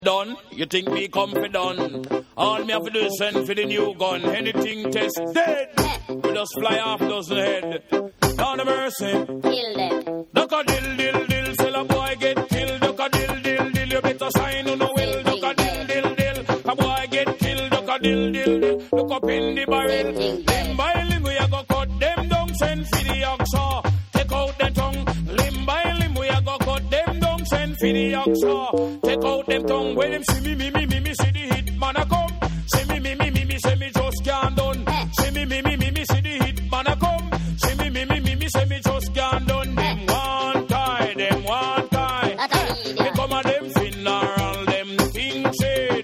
done. You think me come for done? All me have to do is send for the new gun. Anything test dead. We just fly off dozen head. Down the mercy. Kill them. Duck a dill dill dill. Sell a boy get killed. Duck a dill dill dill. You better sign on the will. Duck a dill dill dill. A boy get killed. Duck a dill dill dill. Look up in the barrel. Them by limb we a go cut them down. Send for the oxa. Take out the tongue. Limb by limb we a go cut them down. Send for the oxa. Take out them tongue. When them see me, see the hit man a come. See me, say me just can't done. See me, see the hit man a come. See me, say me just can't done. Them one tie. Me come a them funeral. Them things say.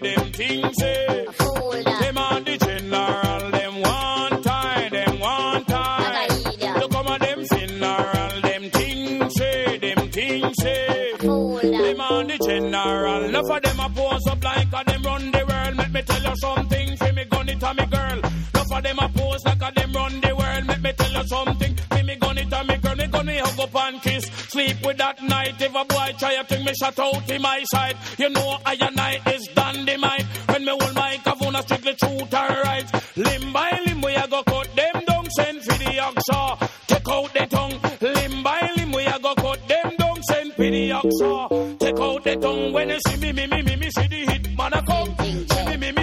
Them a the general. Them one tie. You come a them funeral. Them things say. Them a the general. Enough of them a pose up like a them run the world. Let me tell you something. For me gun it a me girl. Enough of them a pose like a them run the world. Let me tell you something. For me gun it a me girl. Me gun me hug up and kiss. Sleep with that night. If a boy try a thing, me shut out in my side. You know I and I is dynamite. When me hold my kavuna strictly truth and right. Limb by limb we a go cut them down. Send for the oxa. Take out the tongue. Limb by limb we a go cut them down. Send for the oxa. Take out the tongue. When you see me see the hit man a come. See me